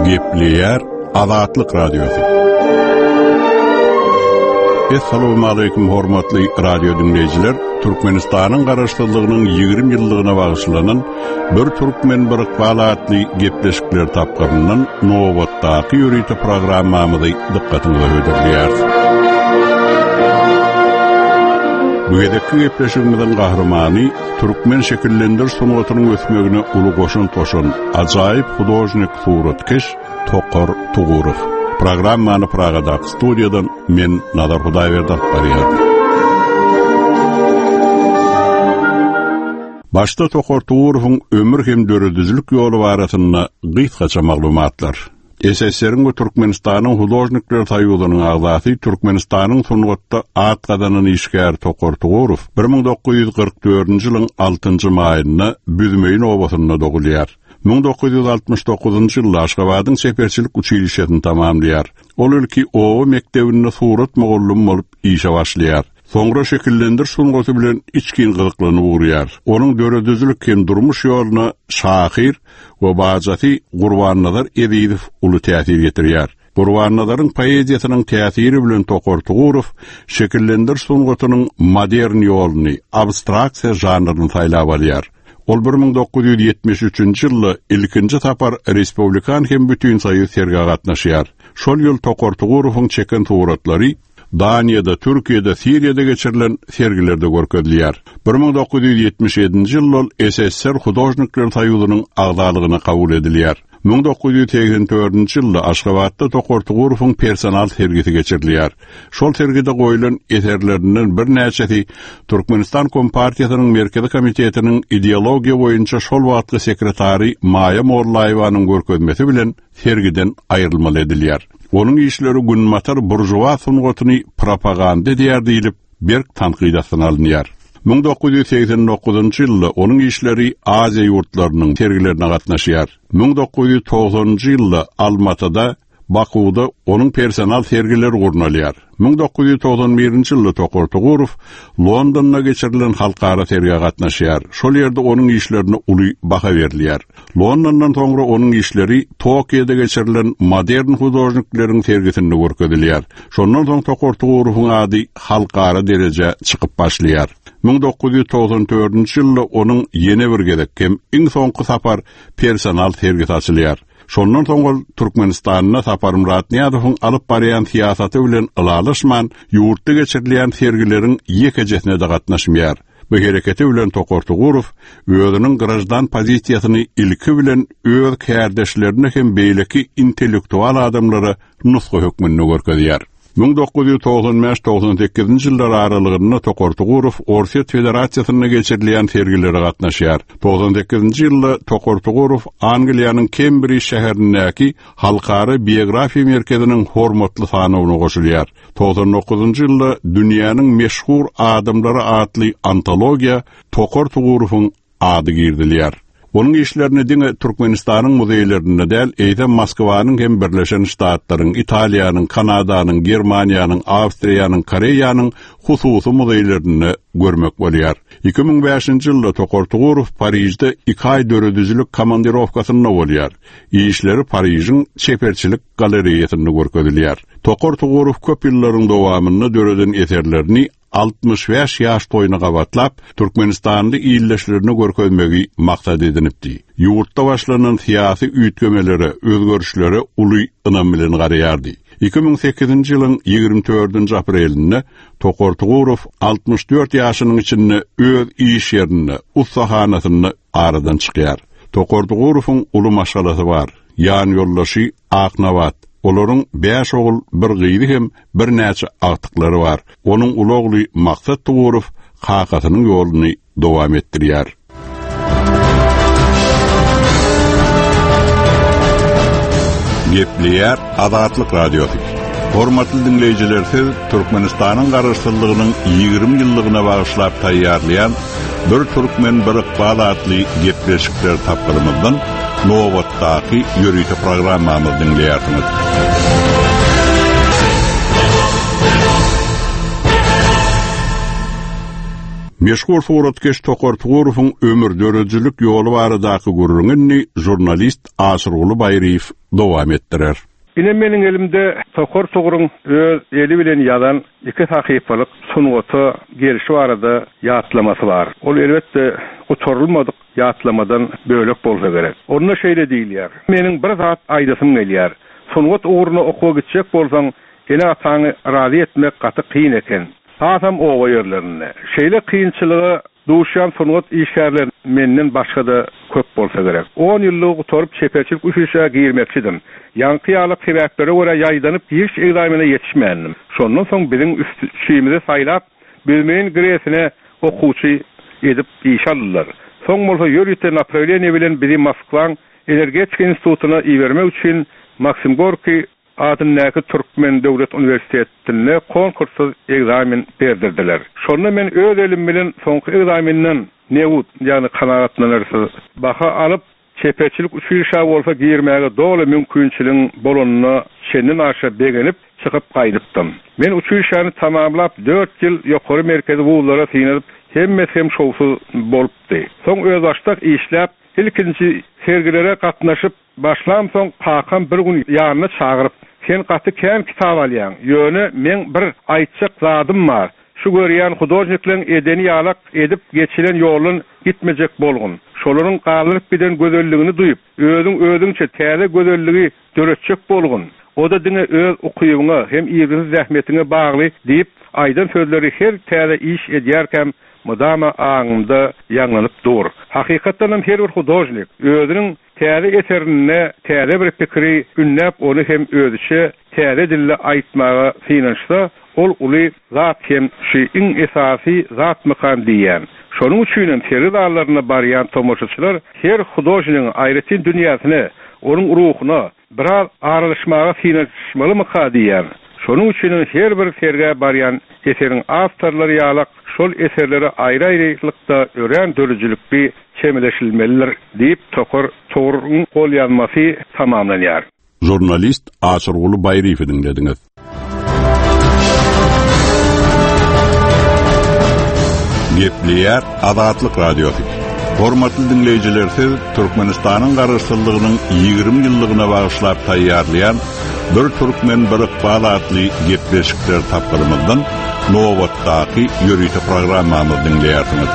Gepleyer Azatlyk Radiosu. Assalamu alaykum hormatly radio dinleyijiler. Türkmenistanyň garaşdyrlygynyň 20 ýyllygyna bagyşlanan bir türkmen bir iqbalatly gepleşikler tapgyryndan Nowatdaky ýörüýte programmamyzy dikkatiňize öýdürýär. Bu gedeki gepleşigimiziň gahrymany türkmen şekillendir sunuwatynyň ösmegine uly goşun toşan ajaýyp hudojnik suratkeş Tokor Tugurow. Programmany Pragada studiýadan men Nadar Hudaýberdi barýar. Başta Tokor Tugurowyň ömür hem döredüzlük ýoly baratyna gysgaça maglumatlar. SSR-iň we Türkmenistanyň hudojnikler taýyulynyň agzasy Türkmenistanyň sunwatda at gadanyny işgär Tokor Tugurow 1944-nji ýylyň 6-njy maýyna Büzmeýin obasyna dogulýar. 1969-njy ýylda Aşgabatyň seperçilik uçylýasyny tamamlaýar. Ol ülki Owa mektebinde surat mugallim bolup işe başlaýar. Soňra şekillendir sunwaty bilen içkin gyzyklanyp ugrýar. Onuň döredüzlük hem durmuş ýolyna şahir we bajaty Gurbannazar Ezizow uly täsir getirýär. Gurbannazar'ın poeziýasynyň täsiri bilen Tokor Tugurow şekillendir sunwatynyň modern ýolyny, abstraksiýa janryny saýlap alýar. Ol 1973-nji ýylda ilkinji tapar Respublikan hem bütün saýy serge gatnaşýar. Şol ýyl Tokor Tugurowyň çeken suratlary Daniýada, Türkiýede, Siriýede geçirilen sergilerde görkezilýär. 1977-nji ýyl SSR hudojnikler taýyulynyň agzalygyna kabul edilýär. 1984-nji ýylda Aşgabatda Tokor Tugurowyň personal sergisi geçirilýär. Şol sergide goýulan eserlerinden bir näçesi Türkmenistan Kompartiýasynyň Merkezi Komitetiniň ideologiýa boýunça şol wagtky sekretary Maýa Mollaýewanyň görkezmesi bilen sergiden aýrylmaly edilýär. Onuň işleri günmatar burjuwa sunwatyny propaganda diýär diýilip berk tanqydasyna alınýar. 1989-njy ýylda onuň işleri Aziýa ýurtlarynyň sergilerine gatnaşýar. 1990-njy ýylda Almatyda, Bakuda onuň personal sergileri gurnalýar. 1991-nji ýylda Tokor Tugurow Londonda geçirilen halkara sergiye gatnaşýar. Şol ýerde onuň işlerine uly baha berilýär. Londondan soňra onuň işleri Tokiýada geçirilen modern hudojnikleriň sergisinde görkezilýär. Şondan soň Tokor Tugurowyň ady halkara derece çykyp başlaýar. 1994-nji ýylda onuň ýene bir gedek hem iň soňky sapar personal sergisi açylýar. Şondan soň Türkmenistanyna Sapar Muratniýadowyň alyp barýan siýasaty bilen ylalaşman ýurtda geçirilýän sergileriň ýekejesine de gatnaşmaýar. Bu hereketi bilen Tokor Tugurow özüniň grajdan pozisiýasyny ilki bilen öz kärdeşlerine hem beýleki intellektual adamlara nusga hökmünde görkezýär. 1995-98-nji ýyllar aralygynda Tokor Tugurow Orsiýet Federasiýasyna geçirilýän sergilere gatnaşýar. 98-nji ýylda Tokor Tugurow Angliýanyň Cambridge şäherindäki halkara biografiýa merkeziniň hormatly sanawyna goşulýar. 99-njy ýylda dünýäniň meşhur adamlary adly antologiýa Tokor Tugurowyň ady girdilýär. Onuň işlerini diňe Türkmenistanyň muzeýlerinde däl, eýde Moskwanyň hem Birleşen Ştatlaryň, Italiýanyň, Kanadanyň, Germaniýanyň, Awstriýanyň, Koreýanyň hususy muzeýlerinde görmek bolýar. 2005-nji ýylda Tokor Tugurow Paryjda 2 aý döredüzlük komandirowkasyna bolýar. İşleri Paryjyň seperçilik galeriýasynda görkezilýär. Tokor Tugurow köp ýyllaryň dowamyny döreden eserlerini 65 ýaş toýuna gabatlap, Türkmenistanly ýylleşlerini görkezmegi maksat edinipdi. Ýurtda başlanan syýasy üýtgemelere, özgörüşlere uly ynam bilen garaýardy. 2008-nji ýylyň 24-nji aprelinde Tokor Tugurow 64 ýaşynyň içinde öz iş ýerine, ussahanasyna aradan çykýar. Tokor Tugurowyň uly maşgalasy bar. Ýan ýoldaşy Aknabat. Olaryň 5 ogul, bir gyzy hem bir näçe agtyklary bar. Onuň uly ogly Maksat Tugurow hakatynyň ýoluny dowam etdirýär. Gepleyer Azatlyk Radiosu. Hormatly dinleyijiler, siz Türkmenistanyň garaşdyrlygynyň 20 ýyllygyna bagyşlap taýýarlayan bir türkmen bir iqbalatly gepleşikler tapgyrymyzdan Nowatdaky ýörüýte programmamyzy dinleýärsiňiz. Meşhur suratkeş Tokor Tugurov'un ömür döröjülük ýoly baradaky gurrungyny jurnalist Asyrguly Baýryýew dowam etdirer. Ine meniň elimde Tokor Tugurov'un öz eli bilen ýazan 2 sahypalyk sunuwaty gerişi barada ýatlamasy bar. Ol elbetde uçurulmadyk ýatlamadan bölek bolsa gerek. Onda şeýle diýilýär. Meniň bir zat aýdasym gelýär. Sunuwat uğruna okuwa gitjek bolsaň, ene ataňy razy etmek gaty kyn eken. Hatam o yerlerine. Şeýle kynçylygy duşan sunuwat işgärler menden başga da köp bolsa gerek. 10 ýyllyk oturup çeperçilik uşuşa girmekçidim. Ýanky ýalyk sebeplere görä ýaýdanyp hiç egzamine ýetişmändim. Şondan soň biziň üstçimizi saýlap, bilmeýän giresine okuwçy edip işallar. Soň bolsa ýörüýte Napoleon bilen bizi Moskwaň Energetika institutuna iýermek üçin Maksim Gorki adyndaky Türkmen Döwlet Uniwersitetine konkursyz egzamin berdirdiler. Şonda men öz elim bilen soňky egzaminden newut, ýani kanagatlanarsyz baha alyp çeperçilik uçuşa bolsa girmäge doly mümkinçiligiň bolanyna şenden aşa begenip çykyp gaýdypdym. Men uçuşany tamamlap 4 ýyl ýokary merkezi wullara synanyp hem şowsuz bolupdy. Soň öz başdak işläp ilkinji sergilere gatnaşyp başlam soň kakam bir gün ýanyna çagyryp sen gaty kän kitap alýan. Ýöne men bir aýtjak zadym bar. Şu görýän hudojniklaryň edeni ýalak edip geçilen ýolun gitmejek bolgun. Şolaryň galyp giden gözelligini duýup, özüňçe täze gözelligi döretjek bolgun. O da diňe öz okuýuňa hem ýeriniz zähmetine bagly diýip aýdan sözleri her täze iş edýärkem mudama aňymda ýanlanyp dur. Hakykatdan hem her bir hudojnik özüniň täze eserine täze bir pikiri ünläp onu hem özüçe täze dille aýtmaga synanşsa, ol uly zat hem şu iň esasy zat mykam diýen. Şonuň üçin terim dağlaryna barýan tomoşaçylar her hudojniň aýratyn dünýäsine, onuň ruhyna biraz aralyşmaga synanşmaly mykam diýen. Şonuň üçin her bir serge barýan eseriň awtorlary ýalak şol eserleri aýry-aýrylykda ören dörüjülükli çemeleşilmeliler diýip Tokor Tugurov'un kol ýazmasy tamamlanýar. Jurnalist Asyrguly Baýryýew dinlediňiz. Gepleýär Azatlyk radiosu. Hormatly dinleýijiler, siz Türkmenistanyň garaşsyzlygynyň 20 ýyllygyna bagyşlap taýýarlayan bir türkmen bir iqbal adly gepleşikler tapdyrmazdan Nowatdaky ýörüýte programmamyzy dinleýärsiňiz.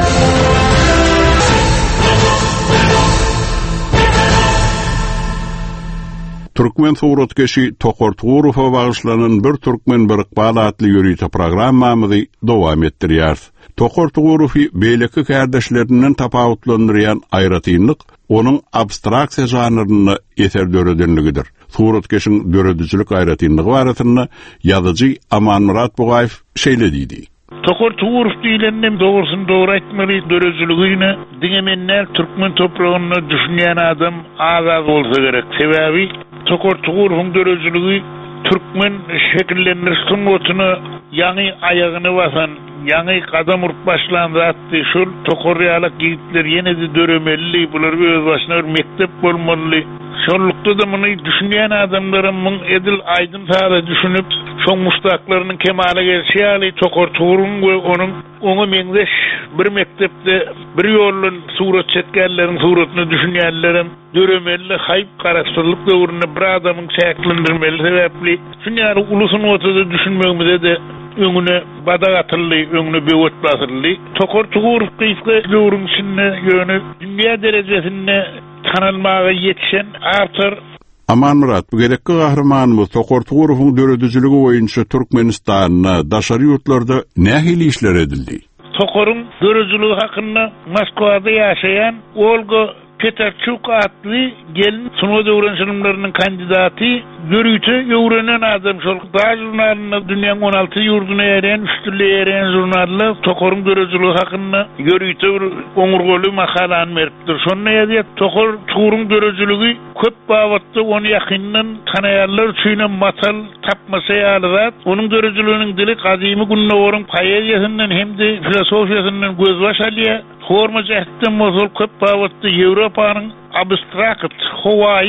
Türkmen suratkeşi Tokor Tugurov'a bagyşlanan bir türkmen bir iqbal adly ýörüýte programmamyzy dowam etdirýär. Tokor Tugurov'y beýleki kardeşlerinden tapawutlandyrýan aýratynlyk onuň abstraksiýa janryny eser döredenligidir. Suratkeşiň döredüçilik aýratynlygy barasynda ýazyjy Amanmurat Bugaýew şeýle diýdi. Tokor Tugurov diýilenem dogrusyny dogry aýtmaly döredüçiligini diňemenler türkmen topragyny düşünýän adam azad bolsa gerek. Sebäbi Tokor Tugurov'un döredüçiligi türkmen şekillendiriş sunmatyny ýany aýagyny basan, ýany kadam urup başlan zatdy. Şol Tokor ýalak ýigitler ýene-de döremeli, bular öz başyna bir mektep bolmaly. Şollukda da bunu düşünýän adamlaryň muň edil aýdyn taýda düşünüp, şoň muştaklarynyň kemale gelýäli Tokor Tugurow we onuň oňa meňdeş bir mektepde bir ýolun surat çekýänleriň suratyny düşünýänlerim döremeli, haýp garaşsyzlyk döwrüne bir adamyň şäklendirmeli sebäpli. Şuňary ulusyň otada düşünmegimizde de öňüne badak atyldy, öňüne bewet basyldy. Tokor Tugurow gyýyky döwrüň içinde ýöne dünýä derejesinde tanalmaga yetişen awtor. Amanmurat, bu gerekli gahramanymyz Tokor Tugurov'un döredüçiligi boýunça Türkmenistanyna, daşary ýurtlarda nähili işler edildi? Tokor'un döredüçiligi hakynda Moskwada ýaşaýan Olga Petarchuk adly gelin sunuwda öwrenşilimleriniň kandidaty görüýte öwrenen adam. Şol jurnalyny dünýäň 16 ýurduny eren, üstünde eren jurnaly Tokor'un döredüçiligi hakynda görüýte bir oňurgoly makalany beripdir. Şonda ýazýar Tokor Tugurov'un döredüçiligi köp babatda onu ýakyndan tanaýarlar üçin matal tapmasa ýalyzat. Onuň döredüçiliginiň dili gadymy günnowaryň poeziýasyndan hem-de filosofiýasyndan gözbaş alýar. Forma jähtten mozul köp babatda Ýewropanyň abstrakt howaýy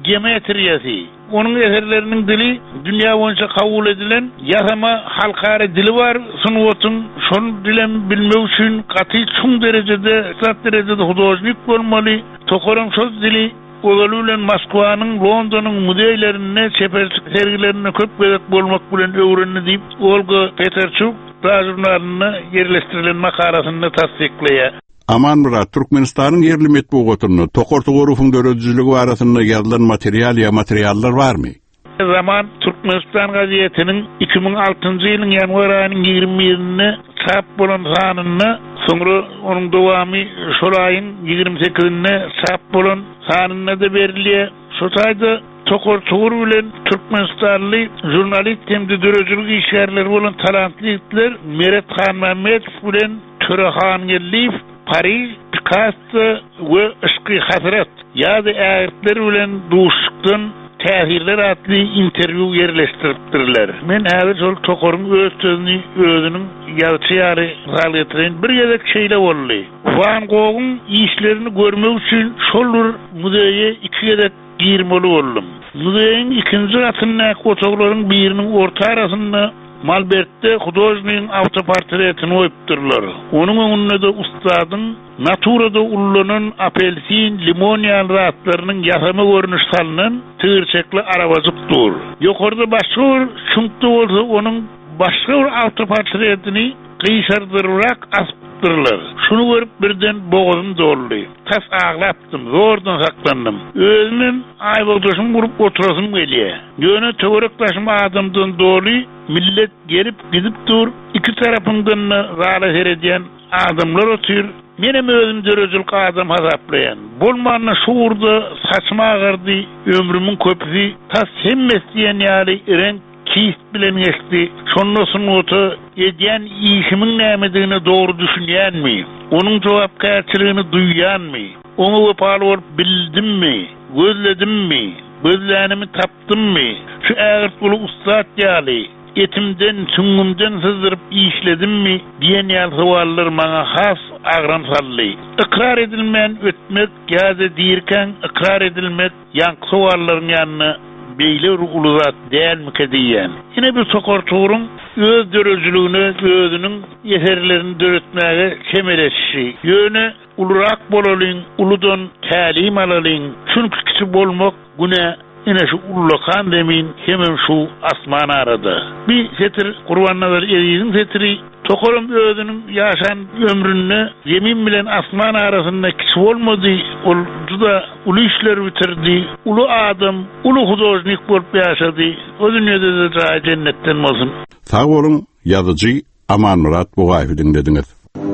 geometriyası. Onun eserlerinin dili dünya boyunca kabul edilen yazama halkara dili var. Sunwotun şonu dilen bilmek için katı çok derecede, sat derecede hudojnik olmalı. Tokorun söz dili Oğlu'yla Moskva'nın, London'un müdeylerine, sergilerine köp gerek bolmak bilen öğrenni deyip, Olga Peterchuk da jurnalına yerleştirilen makarasını tasdiklaya. Aman Murat, Türkmenistan'ın yerli metbuğatını, Tokortuguruf'un dörödüzülüğü arasında yazılan materyallar var mı? Zaman Türkmenistan gazetinin 2006 yılın yanvar ayının 27'ine çap bolan sanını, sonra onun devamı şolayın 28'ine çap bolan sanını da veriliye. Şotayda Tokortugur bilen Türkmenistanlı jurnalist hem de döröcülük işyerleri olan talantlı itler Meret Khan Mehmet bilen Törehan Yelliyev Paris, Picasso ve Işkı Hazret yazı ağırtları bilen duşuktan Tehirler adlı interview yerleştiriptirler. Men häzir şol Tokorun öz sözünü özünün ýaşyary galytyryň bir ýedek şeýle boldy. Van Gogh'un işlerini görmek üçin şolur muzeýe 2 ýedek girmeli boldum. Muzeýiň ikinji gatynda fotoglaryň biriniň orta arasynda Malbert'te hudojnyň autoportretini oýupdyrlar. Onuň öňünde de ustadyň naturada ullanan apelsin, limon ýalatlarynyň ýasama görnüş salynan tığırçekli arabajyk dur. Ýokarda başur şuňkda bolsa onuň başga bir autoportretini gysardyrak aspdyrlar. Şunu görüp birden boğazym doldy. Tas ağlapdym, zordan saklandym. Özümün aýbagdaşym gurup oturasym gelýär. Ýöne töwerekdaşym adamdan doly, millet gelip gidip dur. İki tarapyndan zala herediýän adamlar otur. Menem özüm döröjülük adam hasaplayan. Bolmanyna şuurda saçma ağardy, ömrümün köpüsi tas hemmes diýen ýaly renk kist bilen geçti. Şonnosun otu edýän işimiň nämedigini dogry düşünýänmi? Onuň jogapkärçiligini duýýanmy? Onu wepal bildimmi? Gözledimmi? Gözlänimi tapdymmy? Şu ägirt bulu ustad ýaly etimden, süngümden sızdyryp işledimmi diýen ýaly sowallar maňa has agram sally. Ikrar edilmän ötmek ýa-da diýirken ikrar edilmek ýanky sowallaryň ýanyna beýle uluzat dälmike diýen. Ine bir Tokortugurun öz döröjülüğüne, özüniň eserlerini döretmäge kemereşi. Ýöne ulurak bolalyň, uludan tälim alalyň. Çünki kişi bolmak güne ine şu ullakan demin hemen şu asman arada. Bir setir Kurbannalar Eriýiň setiri Tokorum özüniň ýaşan ömründe yemin bilen asman arasynda kişi bolmady. Ol juda uly işler bitirdi. Ulu adam, ulu hudojnik bolup ýaşady. O dünýede de cennetden bolsun. Sag bolun, ýazyjy Aman Murat Bugaýew dinlediňiz.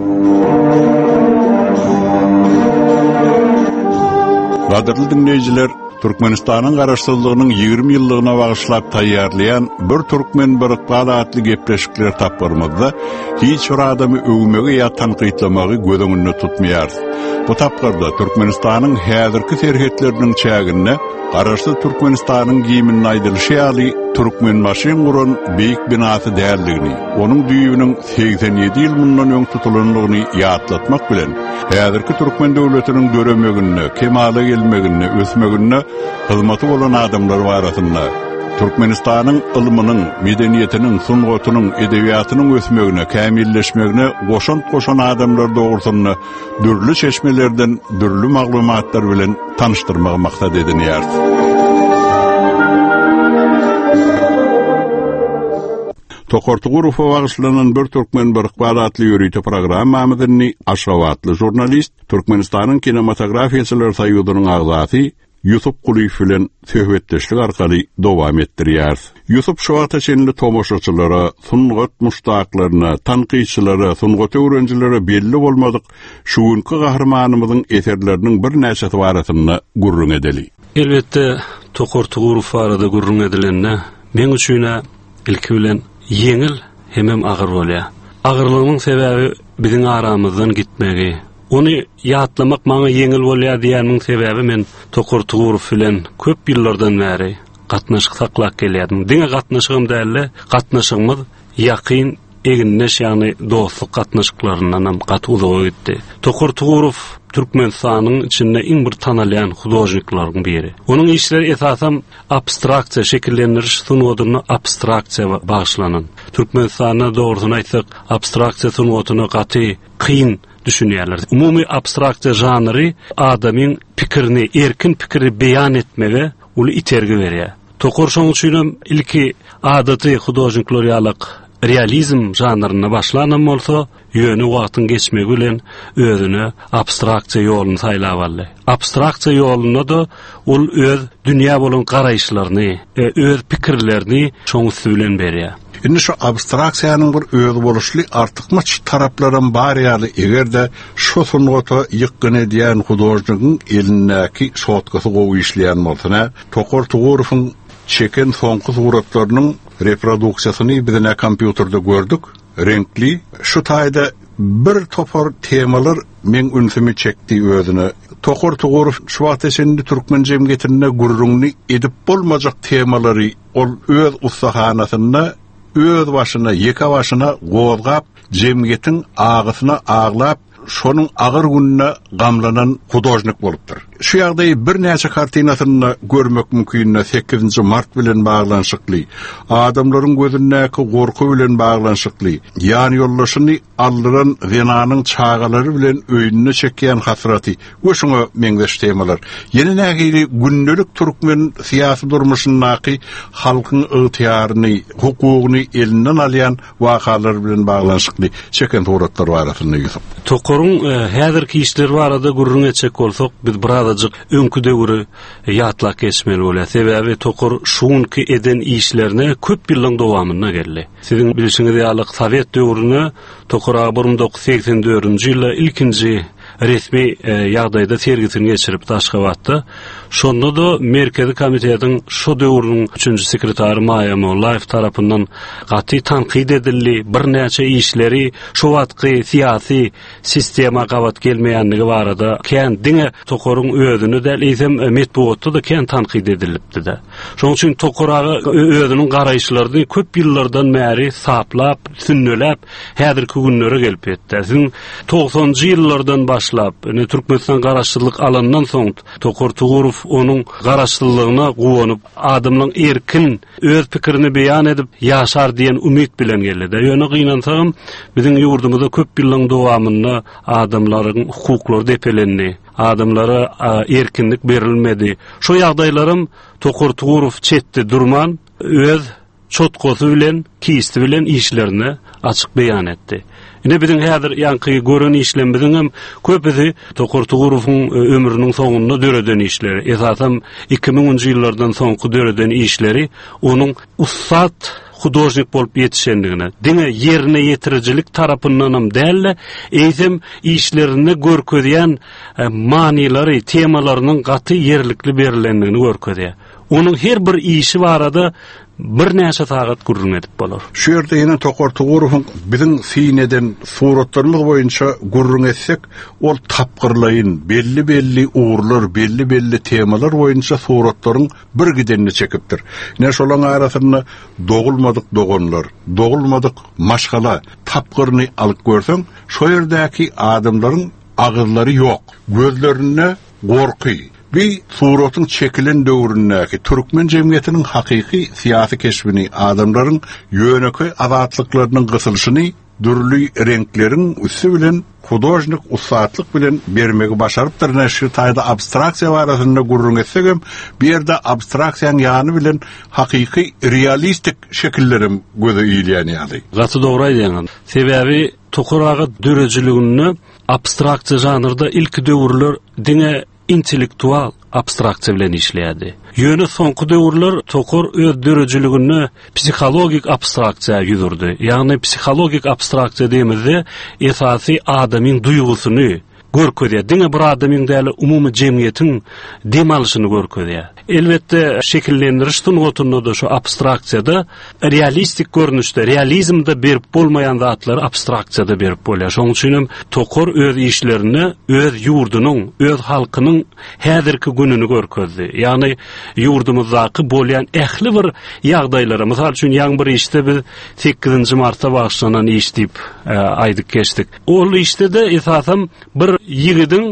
Gaderly dinleýijiler, Türkmenistanyň garaşsyzlygynyň 20 ýyllygyna bagyşlap taýýarlayan bir türkmen birikbala atly gepleşikler tapbarmazda hiç bir adamy öwmegi ýa tanqytlamagy göz öňünde tutmaýar. Bu tapgarda Türkmenistanyň häzirki serhetleriniň çägine garaşsyz Türkmenistanyň giýimini aýdylyşy ýaly türkmen maşyn guran beýik binasy däldigini, onuň düýbüniň 87 ýyl mundan öň tutulanlygyny ýatlatmak bilen häzirki türkmen döwletiniň döremegine, kemale gelmegine, ösmegine hyzmaty bolan adamlar barasynda Türkmenistanyň ilminiň, medeniýetiniň, sungatynyň, edebiýatynyň ösmegine, kämilleşmegine goşan adamlar dogrusyny dürli çeşmelerden dürli maglumatlar bilen tanıştyrmagy maksat edinýär. Tokortugurowa bagyşlanan bir türkmen birikbala atly ýörüýte programmamyzyny Aşgabatly jurnalist, Türkmenistanyň kinematografiýaçylar saýyudynyň agzasy Yusuf Kuliýew bilen söhbetdeşlik arkaly dowam etdirýär. Yusuf şu wagta çenli tomoşaçylara, sungat muştaklaryna, tanqyçylara, sungat öwrenjilere belli bolmadyk şu günkü gahrymanymyzyň eserleriniň bir näçesi barasyna gurrun edeli. Elbetde Tokortugurow barada gurrun edilende men üçin ilki bilen yeňil hemem agyr bolýar. Agyrlygynyň sebäbi biziň aramyzdan gitmegi. Onu ýatlamak maňa yeňil bolýar diýäniň sebäbi men Tokortugurow bilen köp ýyllardan bäri gatnaşyk saklap gelýärdim. Diňe gatnaşygym däli, gatnaşygymyz ýakyn eginleş ýagny dostluk gatnaşyklarynyň gaty uzagy gitdi. Tokortugurow Türkmenistanyň içinde iň bir tanalyan hudojniklaryň biri. Onuň işleri esasam abstraksiya şekillendiriş sunuwadyna abstraksiya bagşlanan. Türkmenistana dogrusyny aýtsak, abstraksiya sunuwadyna gaty, kyn düşünýärler. Umumy abstraksiya janry adamyň pikirini, erkin pikiri beýan etmege uly itergi berýär. Tokor şoň üçin ilki adaty hudojniklar ýalyk realizm janryna başlanan bolsa, ýöne wagtyň geçmegi bilen özüne abstraksiya ýoluny saýlap aldy. Abstraksiya ýoluna da ol öz dünýä bolan garaýşlaryny, öz pikirlerini şoň bilen berýär. Indi şu abstraksiyanın bir öz boluşly artykmaç taraplardan bar ýaly egerde şu sunuwata ýykgyn edýän hudojnikyň elindäki şotkasy gowy işleýän bolsa, Tokor Tugurowyň çeken soňky suratlarynyň reproduksiýasyny bizne kompýuterde gördük. Renkli. Şu taýda bir topar temalar men ünsümi çekdi özüne. Tokor Tugurow şu wagtda türkmen jemgyýetine gurrunny edip bolmajak temalary ol öz ustahanasyna öz başına, yeka başına gozgap, jemgyýetiň agysyna aglap, şonuň agyr gününe gamlanan hudojnik bolupdyr. Şu ýagdaý bir näçe kartinasyny görmek mümkin. 8-nji mart bilen baglanşykly, adamlaryň gözündäki gorku bilen baglanşykly, ýany ýollaşyny aldyran zenanyň çagalary bilen öýünne çekýän hasraty. Goşuňa meňdeş temalar. Ýene nägili gündelik türkmen syýasy durmuşyndaky halkyň ygtyýaryny, hukugyny elinden alýan wakalar bilen baglanşykly çeken suratlar barasynda ýüzüp. Tokoruň häzirki işleri barada gurrun etjek bolsak, biz birazajyk öňkü döwri ýatlak geçmeli bolýar. Sebäbi Tokor şuňky eden işlerine köp ýyllaryň dowamyna geldi. Siziň bilişiňiz ýalyk Sowet döwrüne Tokor 1984-nji ýylda ilkinji resmi ýagdaýda sergisini geçirip taşga batdy. Şonda da Merkezi Komitetiň şu döwrüň 3-nji sekretary Maya Mollayew tarapyndan gaty tanqid edildi. Bir näçe işleri şu wagtky syýasy sistema gawat gelmeýänligi barada kän diňe Tokoruň özüni däl isem metbuatda da kän tanqid edilipdi. Şoň üçin Tokor özüniň garaýşlaryny köp ýyllardan bäri saplap, sünnelep, häzirki günlere gelip etdi. 90-njy ýyllardan başlap, Türkmenistan garaşçylyk alandan soň Tokor Tugurow onuň garaşçylygyna gowanyp, adamlaryň erkin öz pikirini beýan edip ýaşar diýen umyt bilen geldi. Ýöne gynansaň, biziň ýurdumyzda köp ýyllaryň dowamyna adamlaryň hukuklary depelendi, adamlara erkinlik berilmedi. Şu ýagdaýlarym Tokor Tugurow çetdi durman, öz çotkosy bilen, kisti bilen işlerini açyk beýan etdi. Ine biziň häzir ýanky gören işlem biziň köpüsi Tokor Tugurowyň ömrüniň soňunda döreden işleri. Esasam 2000-nji ýyllardan soňky döreden işleri onuň ustad hudojnik bolup ýetişendigine, diňe ýerine ýetirjilik tarapyndanam däl, eýsem işlerini görkezýän manylary, temalarynyň gaty ýerlikli berilendigini görkezýär. Onuň her bir işi barada bir näçe sagat gurrun edip bolar. Şu ýerde ýene Tokor Tugurowyň biziň sineden suratlarymyz boýunça gurrun etsek, ol tapgyrlaýyn, belli uğurlar, belli temalar boýunça suratlaryň bir gidenini çekipdir. Ne şolaň arasynda dogulmadyk dogonlar, dogulmadyk maşgala, tapgyryny alyp görseň, şu ýerdäki adamlaryň agyrlary ýok, gözlerine gorky. Bir suratyň çekilen döwründäki türkmen jemgyýetiniň hakyky syýasy keşbini, adamlaryň ýöneki azatlyklarynyň gysylşyny dürli renkleriň üstü bilen hudojnik ustatlyk bilen bermegi başarypdyr. Näşe taýda abstraksiýa barasynda gurrun etsegem, bir ýerde abstraksiýaň ýany bilen hakyky realistik şekillerim göze ýylýan ýaly. Gaty dogry aýdýan. Sebäbi Tokoraga dörejiligini abstraksiýa janrda ilki döwürler diňe intellektual abstraksiýa bilen işleýärdi. Ýöne soňky döwürler Tokor öz dörejiligini psikologik abstraksiýa ýüzürdi. Ýagny psikologik abstraksiýa diýmezde esasy adamyň duýgusyny görkezýär. Diňe bir adamyň däl umumy jemgyýetiň demalyşyny görkezýär. Elbetde şekillendiriş sunuwatynda da şu abstraksiýada realistik görnüşde, realizmde berip bolmaýan zatlar abstraksiýada berip bolýar. Şoň üçin Tokor öz işlerini öz ýurdunyň, öz halkynyň häzirki gününi görkezdi. Ýagny ýurdumyzdaky bolýan ähli bir ýagdaýlara, mysal üçin ýaň bir işde biz 8-nji martda başlanan iş diýip aýdyk geçdik. Ol işde de esasam bir ýigidiň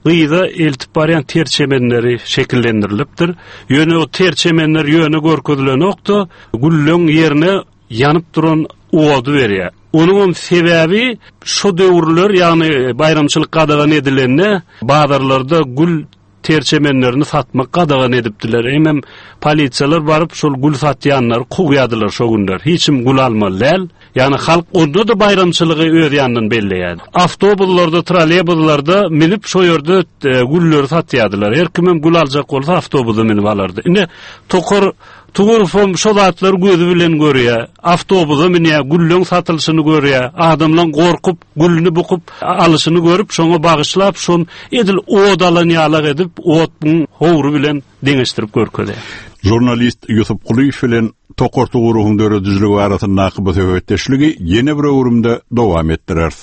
gıyda eltip baryan terçemenleri şekillendirilipdir. Yöne o terçemenler yöne görkezülen nokta güllüň yerine yanıp duran odu berýär. Onun sebebi şu döwürler, yani bayramçılık qadağan edilende bazarlarda gül terçemenlerini satmak qadağan edipdiler. Hem polisiyalar barıp şol gül satyanlar kuğyadılar şo günler. Hiçim gül almalyal. Yani halk onda da bayramçılığı öz yandan belleýär. Avtobuslarda, trolleybuslarda minip şo ýerde gülleri satýadylar. Her kim gül aljak bolsa avtobusa minip alardy. Ine tokor Tuğurfum şolatlar gözü bilen görýär. Avtobusa minýär, güllüň satylşyny görýär. Adamlar gorkup, gülünü bukup alyşyny görüp, şoňa bagyşlap, şon edil odalan ýalag edip, otun howru bilen deňeşdirip görkezýär. Jurnalist Yusuf Kuliýew bilen Tokor Tuğuruň döredüzligi arasynda akybat höwetdeşligi ýene bir öwrümde dowam etdirer.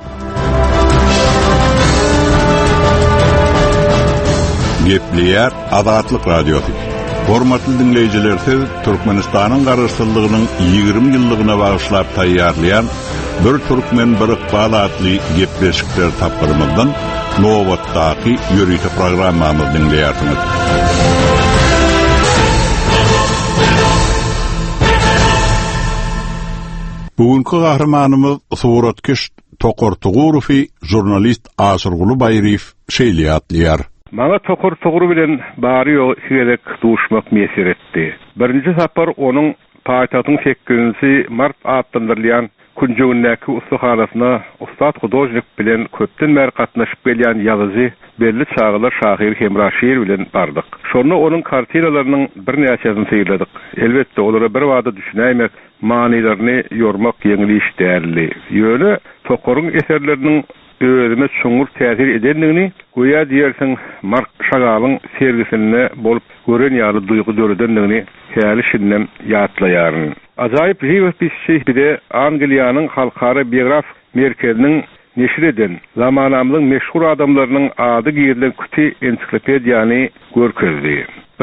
Gepleýär Azatlyk radiosu. Hormatly dinleýijiler, siz Türkmenistanyň garaşsyzlygynyň 20 ýyllygyna bagyşlap taýýarlayan bir türkmen bir ykbal adly gepleşikler tapgyrymyzdan nowatdaky ýörüýte programmamyzy dinleýärsiňiz. Bugünkü gahramanymyz suratkeş Tokor Tuğurow, jurnalist Asyrguly Baýriýew şeýle atlaýar. Maňa Tokor Tuğurow bilen bary ýol gerek duşmak mesir etdi. Birinji sapar onuň paýtatyň 8-nji mart atlandyrylýan Kunjugundäki ustahanasyna ustad hudojnik bilen köpden bäri gatnaşyp gelýän ýazyjy belli çağlar Şahyr Hemraşir bilen bardyk. Şonu onuň kartinalarynyň bir näçesini seýledik. Elbetde olara bir wada düşünäýmek, manilerini ýormak ýeňil iş däldi. Ýöne Tokoruň eserleriniň özüme çoňur täsir edenligini goýa diýersiň Mark Şagalyň sergisinde bolup gören ýaly duýgu döredenligini häli şinnem ýatlaýaryn. Ajaýyp живописçi bide Angliýanyň halkara biograf merkeziniň neşir eden zamanamyň meşhur adamlarynyň ady giýilen küti ensiklopediýany görkezdi.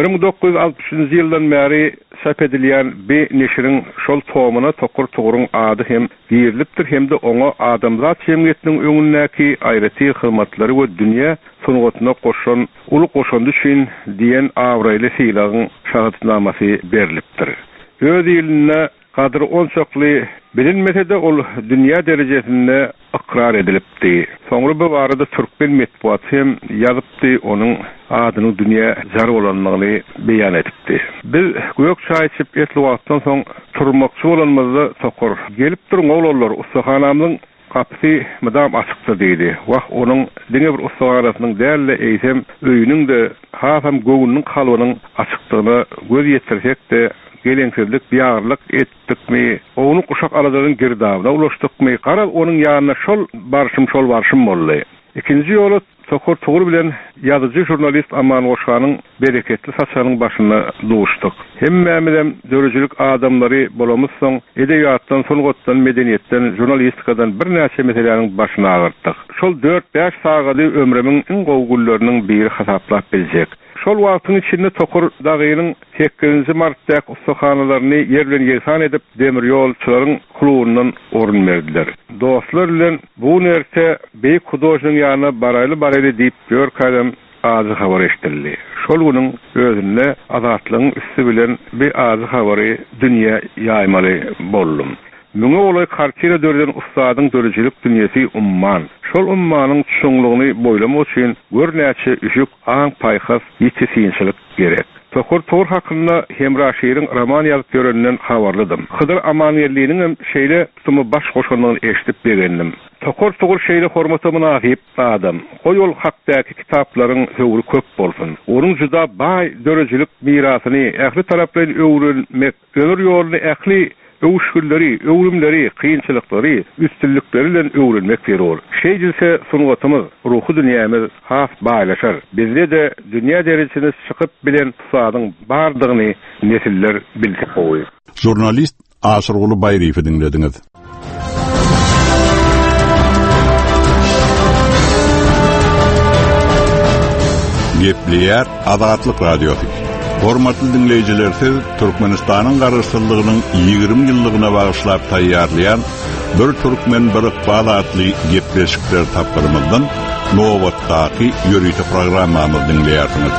1960-njy ýyldan bäri çap edilýän B neşiriň şol tomuna Tokor Tuğuroň ady hem giýirilipdir, hem de oňa adamzat jemgyýetiniň öňündäki aýraty hyzmatlary we dünýä sunugatyna goşan uly goşandy üçin diýen awraýly sylagyň şahatnamasy berilipdir. Öz ýylyna kadr onçakly bilinmese de ol dünýä derejesinde ikrar edilipdi. Soňra bu barada türkmen medeniýeti hem ýazypdy, onuň adyny dünýä jar bolanlygyny beýan etipdi. Biz göýek çaý içip etli wagtdan soň turmakçy bolanmazda Tokor gelip duruň oglanlar ustahanamyň kapysy madam açykdy diýdi. Wah onuň diňe bir ustahanasynyň dälle eýsem öýüniň de hasam göwüniň kalbynyň açykdygyna göz ýetirsek de geleňsizlik biýarlyk etdikmi, onu kuşak aladygyň girdabına ulaşdykmy, garaz onuň ýanyna şol barşym boldy. Ikinji ýoly Tokor Tuğurow bilen ýazyjy jurnalist Aman Goşanyň bereketli saçanyň başyna duşdyk. Hemmämizem dörejilik adamlary bolamyzsoň, edebiýatdan, sungatdan, medeniýetden, jurnalistikadan bir näçe meseleleriň başyna agyrtdyk. Şol 4-5 sagaty ömrümiň iň gowgullarynyň biri hasaplap biljek. Şol wagtyň içinde Tokor dagynyň 8-nji martdaky ustahanalaryny ýerlen ýersan edip demir ýolçylaryň klubynyň orun berdiler. Dostlar bilen bu nerte beýik hudojnyň ýanyna baraýly diýip görkezem azy habar eşdildi. Şol güniň özünde azatlygyň üstü bilen bir azy habary dünýä ýaýmaly boldum. Müňe olay kartina dörden ustadyň dörejilik dünýesi umman. Şol ummanyň çoňlugyny boýlamak üçin görnäçe üsük aň paýhas ýetişinçilik gerek. Tokor Tuğurow hakynda Hemraşiriň roman ýazyp görenden habarlydym. Hydyr Amanýerliğiniň hem şeýle tutumy baş goşanlygyny eşdip berendim. Tokor Tuğurow şeýle hormaty münasip adam. Goýol hakdaky kitaplaryň höwri köp bolsun. Onuň juda baý dörejilik mirasyny ähli taraplardan öwrenmek, ömür ýoluny ähli öwüşgülleri, öwrümleri, kıyınçılıkları, üstünlükleri bilen öwrenmek berýär. Şeýdilse sunugatymyz, ruhy dünýämiz has baýlaşar. Bizde de dünýä derejesine çykyp bilen tusadyň bardygyny nesiller bilip goýur. Jurnalist Asyrguly Baýriýew dinlediňiz. Gepleýär Azatlyk radiosu. Hormatly dinleýijiler, siz Türkmenistanyň garaşsyzlygynyň 20 ýyllygyna bagyşlap taýýarlayan bir türkmen bir ykbal adly gepleşikler tapgyrymyzdan Novatdaki yürüyüşü programımızı dinleyersiniz.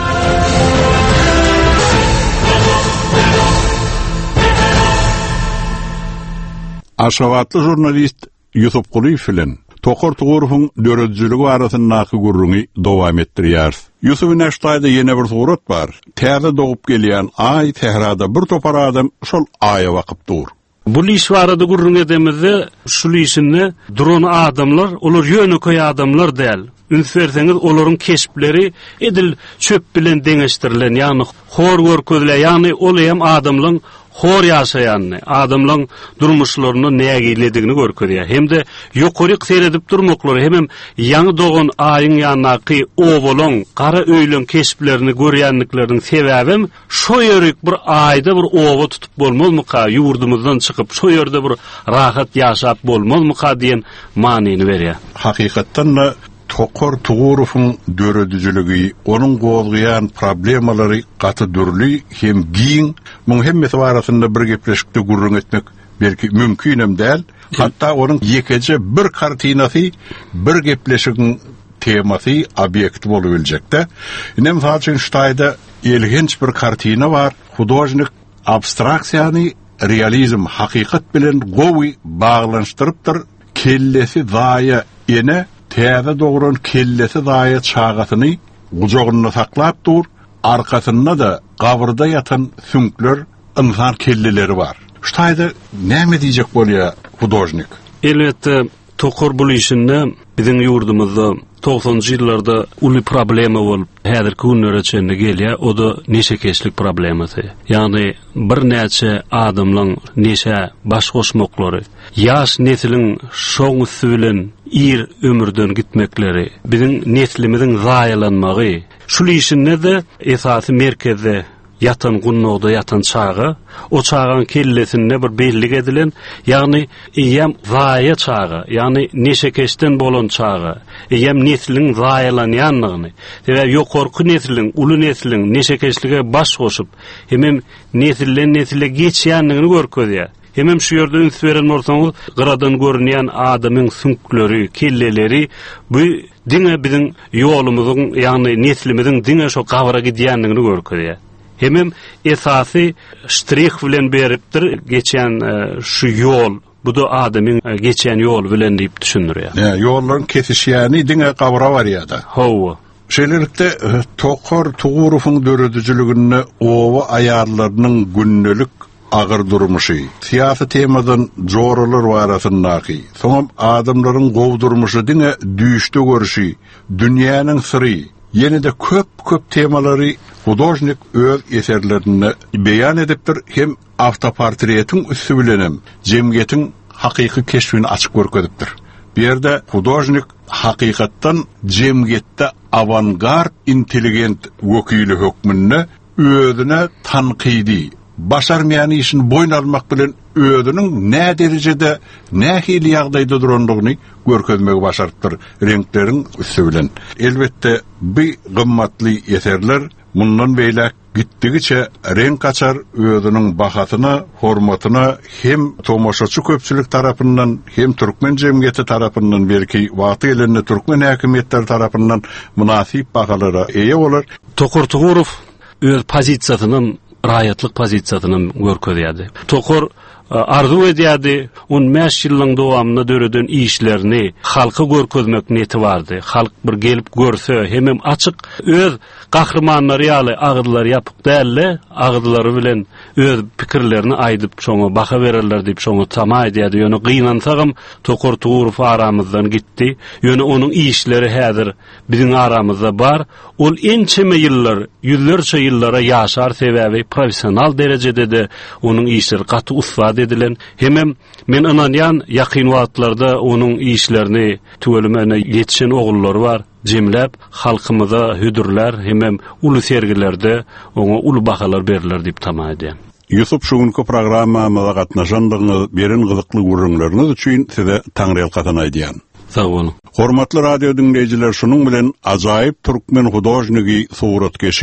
Aşgabatly jurnalist Yusuf Gurif bilen Tokor Tuğuruf'un dörödzülüğü arasındaki gurrunu dowam ettirýär. Yusuf'un eştaýda ýene bir surat bar. Täze doğup gelýän ay Tehrada bir topar adam şol aya wakyp dur. Bu lişwarada gurrun edemizde şu lişini duran adamlar, olar ýöneköy adamlar däl. Ünsverseňiz olaryň keşpleri edil çöp bilen deňeşdirilen, ýani hor görkezle, ýani olayam adamlaryň hor ýaşaýanyny, adamlaryň durmuşlaryny nägeýledigini görkezýär. Hemde ýokary seyredip durmaklary, hem ýaňy dogan aýyň ýanyny owalaň, gara öýlen keşplerini görýänlikleriň sebäbim şo ýörük bir aýda bir owa tutup bolmazmyka, ýurdumyzdan çykyp şo ýerde bir rahat ýaşap bolmazmyka diýen manyny berýär. Hakykatdan Tokor Tuğuruf'un dörödücülüğü, onun golgayan problemalary gaty dürli hem giň, muň hemmesi arasynda bir gepleşikde gurrun etmek belki mümkünem däl. Hatta onun ýekece bir kartinasy, bir gepleşigiň temasy, obyekti bolup biljekde. Inem saçyn ştaýda ilginç bir kartina bar. Hudojnik abstraksiýany realizm, hakykat bilen gowy baglanşdyrypdyr. Kellesi zaýa ene täze dogran kellesi daýa çağatyny gujogyna saklap dur, arkasynda da gabyrda ýatan sünkler, insan kelleleri bar. Ştaýda näme diýjek bolýar hudojnik? Elbetde tokor bulýyşynda biziň ýurdumyzda 90-njy ýyllarda uly problema bolup häzirki günlere çenli gelýär, o da neşekeşlik problemasy. Ýani bir näçe adamlaryň neşe baş goşmaklary, ýaş nesiliň şoň bilen ir ömürden gitmekleri, biziň neslimiziň zaýalanmagy, şu işinde de esasy merkezde yatan gunnogda yatan çağı, o çağın kellesinde bir bellik edilen, ýagny ýem zaýa çağı, ýagny neşekeşden bolan çağı, ýem nesliniň zaýalanýanlygyny, we ýokarky nesliniň, uly nesliniň neşekeşlige baş goşup, hem nesilden nesile geçýänligini görkezýär. Hem şu ýerde üns beren bolsaňyz, gyradan görünýän adamyň sünkleri, kelleleri bu diňe biziň ýolumyzyň, ýagny neslimiziň diňe şo gawra gidýänligini görkezýär. Hem esasy ştrih bilen beripdir geçen şu ýol, bu da adamyň geçen ýol bilen diýip düşündirýär. Ýollaryň kesişýäni diňe gawra bar ýa-da. Hawa. Şeýlelikde Tokor Tuğuruf'un dörödüjülügini owa aýarlarynyň günnelik agyr durmuşy, siýasy temadan joralar barasyndaky, soňam adamlaryň gowdurmuşy diňe düýüşde görüşi, dünýäniň syry, ýene de köp temalary hudojnik öz eserlerini beýan edipdir, hem awtoportretiň üstü bilenem jemgyýetiň hakyky keşfini açyk görkezipdir. Bu ýerde hudojnik hakykatdan jemgyýetde avangard intelligent wekili hökmünde özüne tanqidi, başarmayan işin boyun almak bilen özünün ne derecede, ne hili ýagdaýda duranlygyny görkezmegi başarypdyr renkleriň üstü bilen. Elbette bu gymmatly eserler mundan beýle gitdigiçe renk açar, özünün bahatyna, hormatyna hem tomoşaçy köpçülik tarapyndan, hem türkmen jemgyýeti tarapyndan, belki wagty elinde türkmen häkimetleri tarapyndan münasip bahalara eýe bolar. Tokor Tuğuruf öz pozisiýasynyň raýatlyk pozisiýasyny görkezýärdi. Tokor arzu edýärdi, 15 ýylyň dowamyna döreden işlerini halka görkezmek niyeti bardy. Halk bir gelip görse, hem açyk öz gahrmanlary ýaly agdylar ýapyp dälle, agdylary bilen öz pikirlerini aýdyp şoňa baha bererler diýip şoňa tama edýärdi. Ýöne gynansagyň Tokor Tuğuruf aramyzdan gitdi. Ýöne onuň işleri häzir biziň aramyzda bar. Ol ençeme ýyllar, ýüllerçe ýyllara ýaşar sebäbi professional derecede de onuň işleri gaty ustat edilen, hem men ananyan ýakyn wagtlarda onuň işlerini tüwelimene ýetişen ogullary bar. Jemläp halkymyza hüdürler, hem uly sergilerde oňa uly bahalar berilýär diýip tama edýär. Yusuf, şuňky programmamyza gatnaşandygyňyz, beren gyzykly gurrunlaryňyz üçin size taňryl gatanaýdýan. Sag bolun. Hormatly radio dinleyijiler, şunun bilen ajaýyp türkmen hudojnigi suratkeşi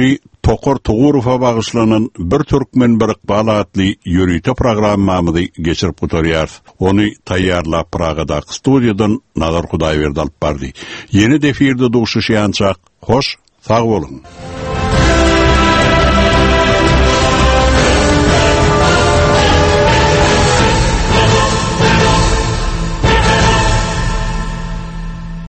Tokor Tugurova bagışlanan bir Türkmen bir Iqbal adlı yürüyte programmamızı geçirip oturuyor. Onu tayyarlap Praga'da studiyadan Nazar Hudayverdi alıp bardı. Yeni defirde duşuşayançak. Hoş, sağ olun.